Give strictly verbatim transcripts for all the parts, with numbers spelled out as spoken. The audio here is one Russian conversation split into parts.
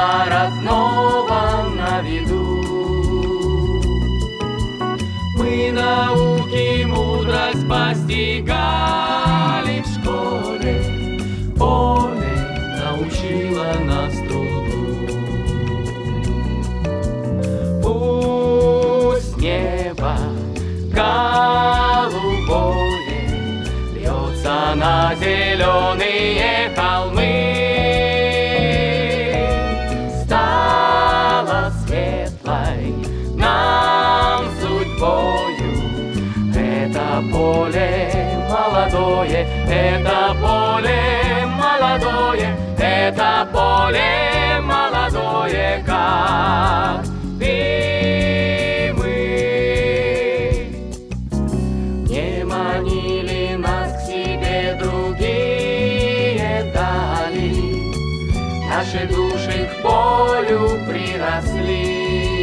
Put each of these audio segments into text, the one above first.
дома родного на виду. Мы науки мудрость постигали в школе, поле научило нас труду. Пусть небо голубое льется на зеленые холмы, стала светлой нам судьбою. Это поле молодое, это поле молодое, это поле молодое, как и мы. Не манили нас к себе другие дали, наши души к полю приросли.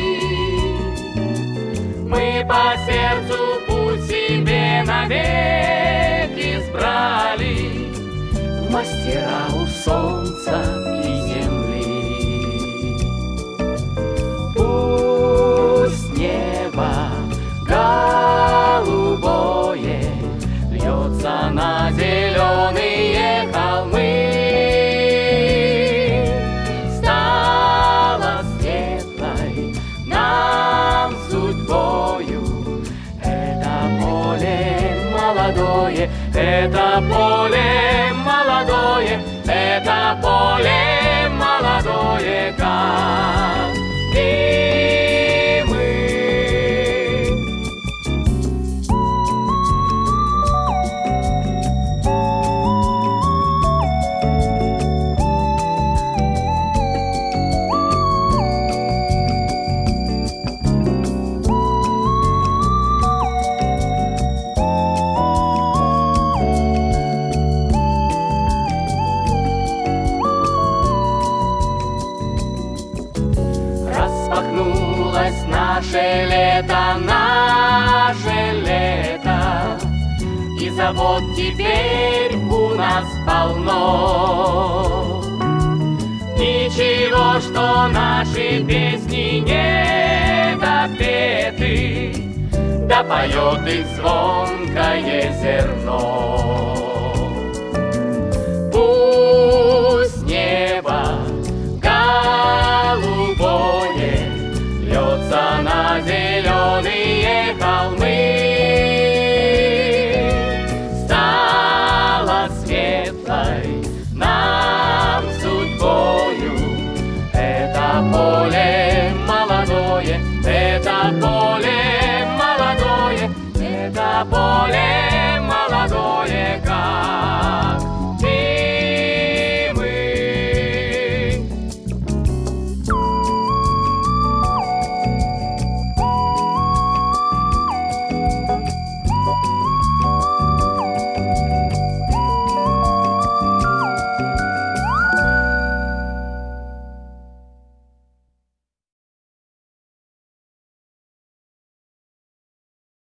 Мы по сердцу путь себе навеки избрали, в мастера у солнца и земли. Пусть небо голубое льется на зеленые холмы, стала светлой нам судьбою. Это поле молодое, это поле молодое, это поле молодое, как и мы. Распахнулось наше лето, наше лето, и забот теперь у нас полно. Ничего, что наши песни не допеты, да поет их звонкое зерно.